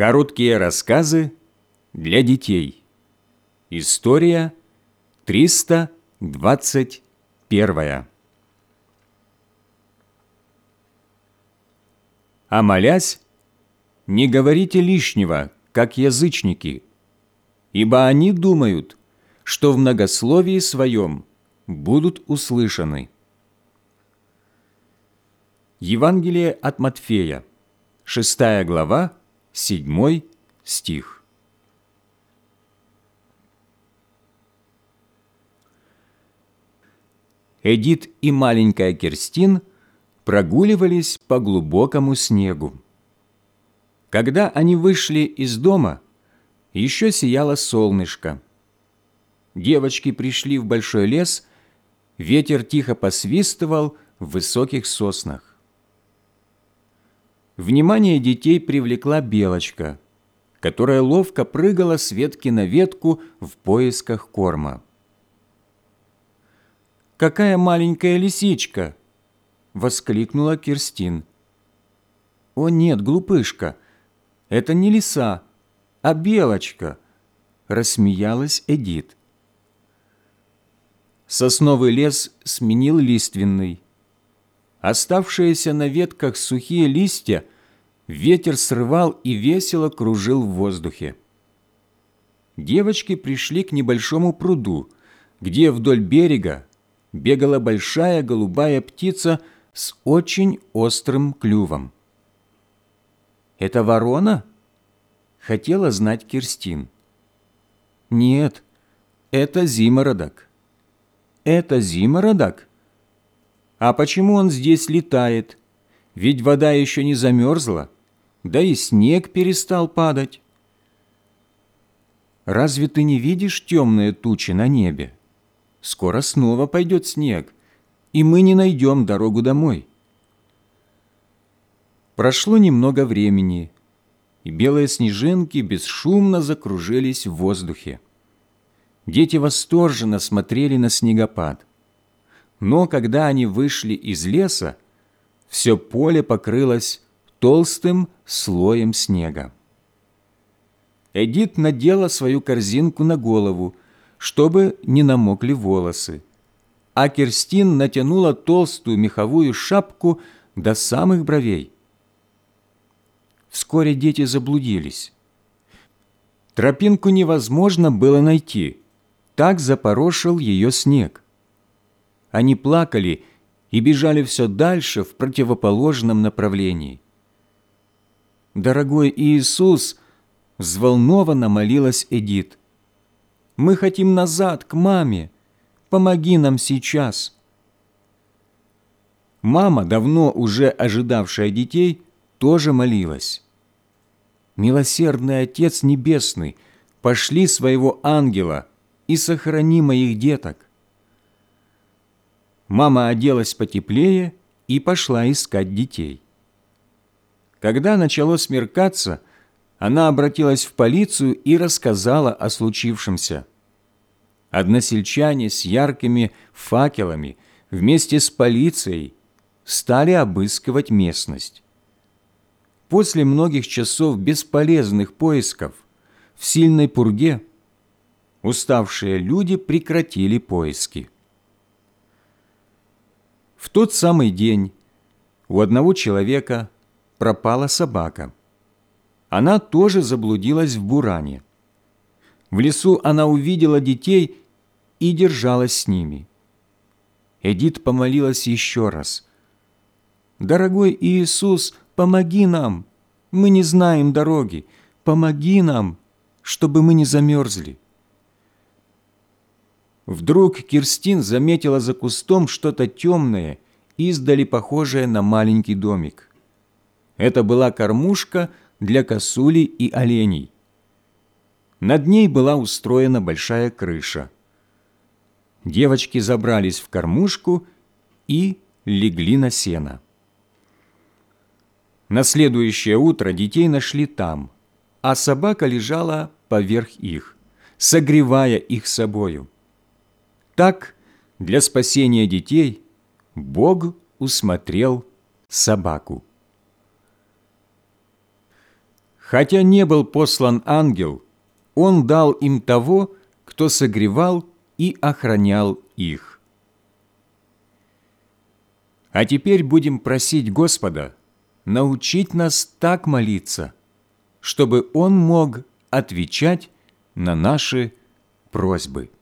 Короткие рассказы для детей. История 321. А молясь, не говорите лишнего, как язычники, ибо они думают, что в многословии своем будут услышаны. Евангелие от Матфея, 6 глава, 7 стих. Эдит и маленькая Керстин прогуливались по глубокому снегу. Когда они вышли из дома, еще сияло солнышко. Девочки пришли в большой лес, ветер тихо посвистывал в высоких соснах. Внимание детей привлекла белочка, которая ловко прыгала с ветки на ветку в поисках корма. «Какая маленькая лисичка!» — воскликнула Керстин. «О нет, глупышка, это не лиса, а белочка!» — рассмеялась Эдит. Сосновый лес сменил лиственный. Оставшиеся на ветках сухие листья ветер срывал и весело кружил в воздухе. Девочки пришли к небольшому пруду, где вдоль берега бегала большая голубая птица с очень острым клювом. «Это ворона?» — хотела знать Керстин. «Нет, это зимородок». «Это зимородок? А почему он здесь летает? Ведь вода еще не замерзла, да и снег перестал падать». «Разве ты не видишь темные тучи на небе? Скоро снова пойдет снег, и мы не найдем дорогу домой». Прошло немного времени, и белые снежинки бесшумно закружились в воздухе. Дети восторженно смотрели на снегопад. Но когда они вышли из леса, все поле покрылось толстым слоем снега. Эдит надела свою корзинку на голову, чтобы не намокли волосы, а Керстин натянула толстую меховую шапку до самых бровей. Вскоре дети заблудились. Тропинку невозможно было найти, так запорошил ее снег. Они плакали и бежали все дальше в противоположном направлении. «Дорогой Иисус!» — взволнованно молилась Эдит. «Мы хотим назад, к маме. Помоги нам сейчас». Мама, давно уже ожидавшая детей, тоже молилась. «Милосердный Отец Небесный, пошли своего ангела и сохрани моих деток». Мама оделась потеплее и пошла искать детей. Когда начало смеркаться, она обратилась в полицию и рассказала о случившемся. Односельчане с яркими факелами вместе с полицией стали обыскивать местность. После многих часов бесполезных поисков в сильной пурге уставшие люди прекратили поиски. В тот самый день у одного человека пропала собака. Она тоже заблудилась в буране. В лесу она увидела детей и держалась с ними. Эдит помолилась еще раз. «Дорогой Иисус, помоги нам! Мы не знаем дороги. Помоги нам, чтобы мы не замерзли». Вдруг Керстин заметила за кустом что-то темное, издали похожее на маленький домик. Это была кормушка для косули и оленей. Над ней была устроена большая крыша. Девочки забрались в кормушку и легли на сено. На следующее утро детей нашли там, а собака лежала поверх их, согревая их собою. Так, для спасения детей Бог усмотрел собаку. Хотя не был послан ангел, Он дал им того, кто согревал и охранял их. А теперь будем просить Господа научить нас так молиться, чтобы Он мог отвечать на наши просьбы.